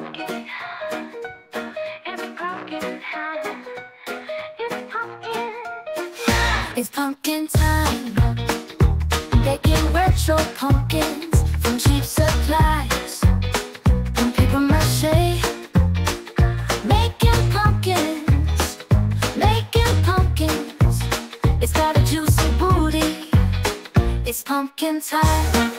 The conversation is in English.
pumpkin. It's pumpkin time. It's pumpkin. It's pumpkin time. Making retro pumpkins from cheap supplies. From paper mache. Making pumpkins. Making pumpkins. It's got a juicy booty. It's pumpkin time.